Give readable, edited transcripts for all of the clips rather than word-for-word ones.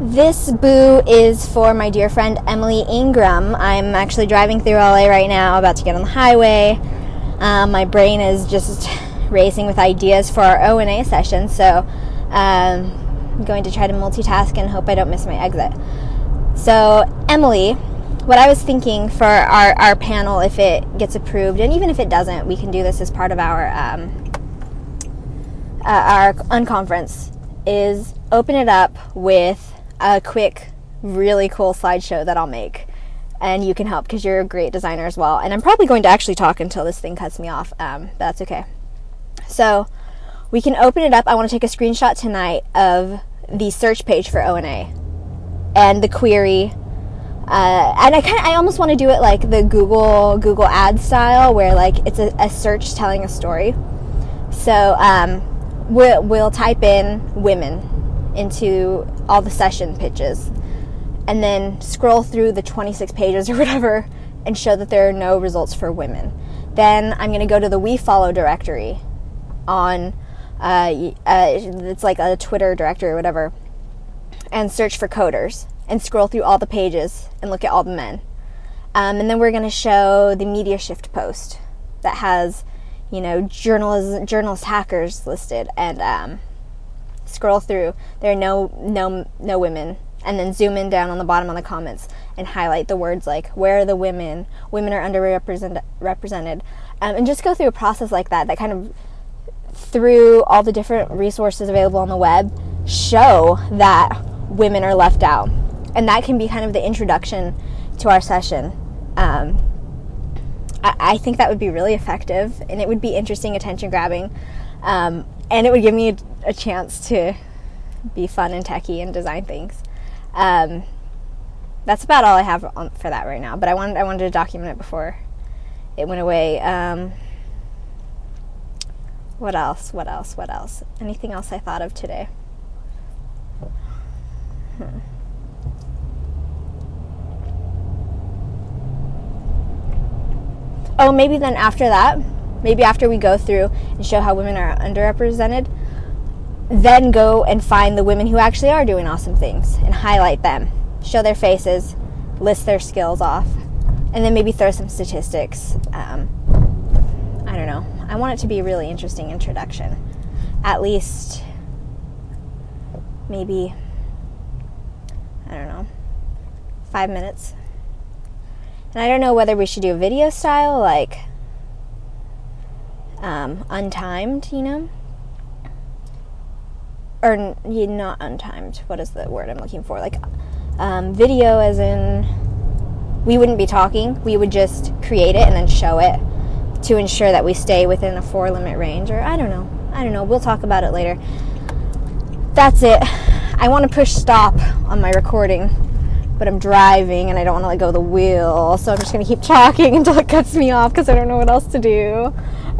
This boo is for my dear friend Emily Ingram. I'm actually driving through LA right now, about to get on the highway. My brain is just racing with ideas for our O&A session, so I'm going to try to multitask and hope I don't miss my exit. So, Emily, what I was thinking for our panel, if it gets approved, and even if it doesn't, we can do this as part of our unconference, is open it up with a quick, really cool slideshow that I'll make. And you can help because you're a great designer as well. And I'm probably going to actually talk until this thing cuts me off, but that's okay. So we can open it up. I want to take a screenshot tonight of the search page for O&A and the query. And I almost want to do it like the Google Ads style, where like it's a search telling a story. So we'll type in women into all the session pitches, and then scroll through the 26 pages or whatever and show that there are no results for women. Then I'm going to go to the WeFollow directory on, it's like a Twitter directory or whatever, and search for coders and scroll through all the pages and look at all the men. And then we're going to show the Media Shift post that has, journalist hackers listed, and scroll through. There are no women, and then zoom in down on the bottom on the comments and highlight the words like, where are the women? Women are underrepresented. And just go through a process like that kind of, through all the different resources available on the web, show that women are left out. And that can be kind of the introduction to our session. I think that would be really effective, and it would be interesting, attention grabbing, and it would give me a chance to be fun and techy and design things. That's about all I have for that right now, but I wanted to document it before it went away. What else? Anything else I thought of today? Oh, maybe then after that, maybe after we go through and show how women are underrepresented, then go and find the women who actually are doing awesome things and highlight them, show their faces, list their skills off, and then maybe throw some statistics. I don't know. I want it to be a really interesting introduction. At least maybe, 5 minutes. And I don't know whether we should do a video style, like untimed, or not untimed. What is the word I'm looking for? Like video as in we wouldn't be talking. We would just create it and then show it to ensure that we stay within a 4 limit range, or I don't know. We'll talk about it later. That's it. I want to push stop on my recording, but I'm driving and I don't want to let go of the wheel, so I'm just going to keep talking until it cuts me off because I don't know what else to do.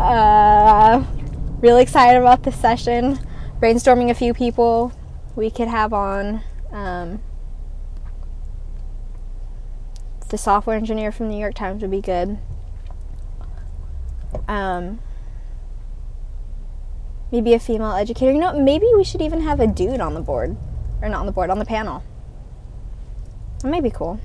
Really excited about this session. Brainstorming a few people we could have on. The software engineer from the New York Times would be good. Maybe a female educator. Maybe we should even have a dude on the board. Or not on the board, on the panel. That might be cool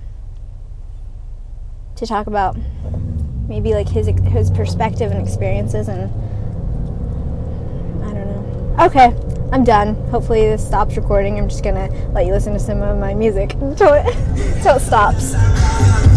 to talk about, maybe like his perspective and experiences, and I don't know. Okay, I'm done. Hopefully this stops recording. I'm just gonna let you listen to some of my music until it stops.